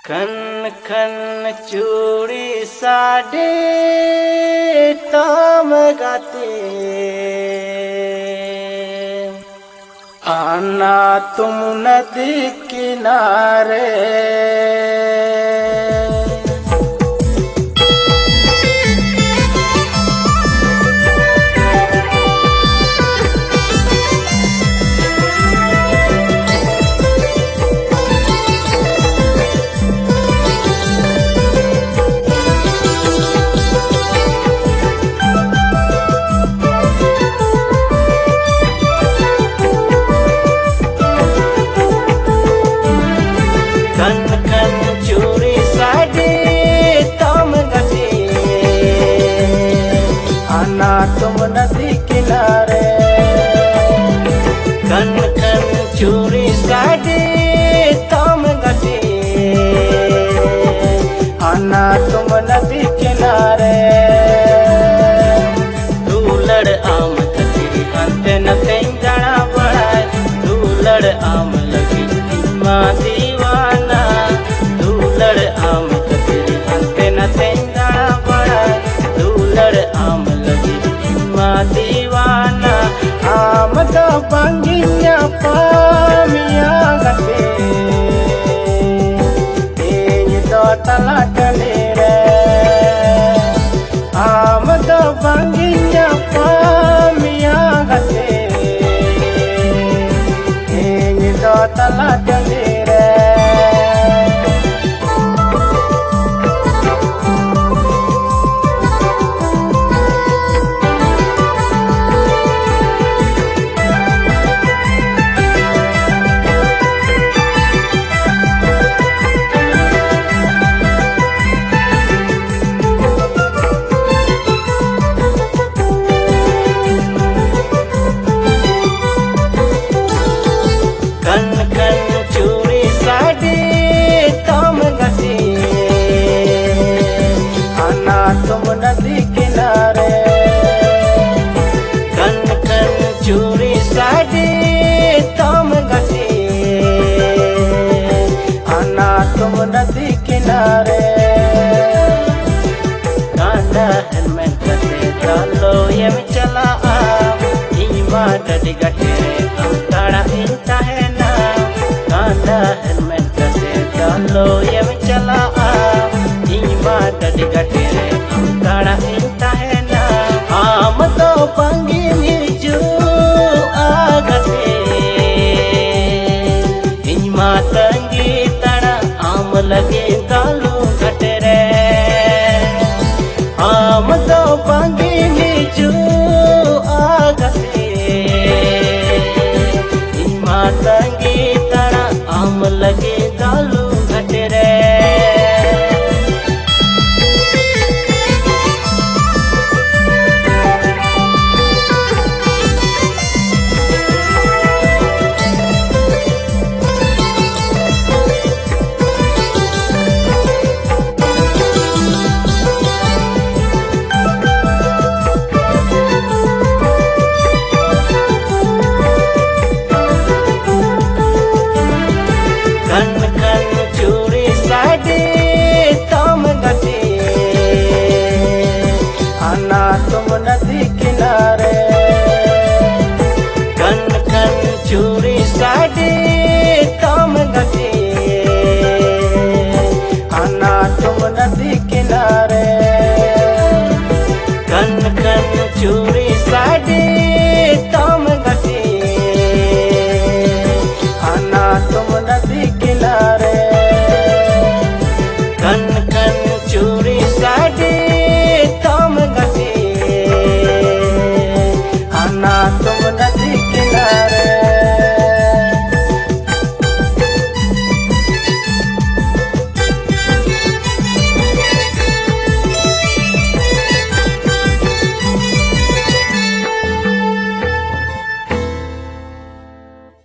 खन खन चूड़ी साड़ी ताम गाते आना तुम नदी किनारे। खन खन चूड़ी साड़ी ताम गाते आना तुम नदी किनारे। खन खन चूड़ी साड़ी ताम गाते आना तुम नदी किनारे। दूलड़ आम कचरी अंते न जाना बढ़ाए दूलड़ आम लगी माँ दीवाना। दूलड़ आम कचरी अंते न जाना बढ़ाए दूलड़ आम लगी माँ दीवाना। आम तो बंगिया पामिया गते तो तला चले रे। आम तो बंगिया पामिया गते तो तला चले रे। खन खन चूड़ी साड़ी ताम गाते आना तुम नदी किनारे। खन खन चूड़ी साड़ी ताम गाते आना तुम नदी किनारे। कांदा हेलमेट कते चालो ये में चला इमा डडी गटे अंतड़ा इंता है ना। कांदा हेलमेट कते चालो ये में चला इमा डडी गटे अंतड़ा इंता है ना। आम तो पंगी निजू आगते इमा तंगी तड़ा आम लगे दालू घटे रे। आम तो पंगी निजू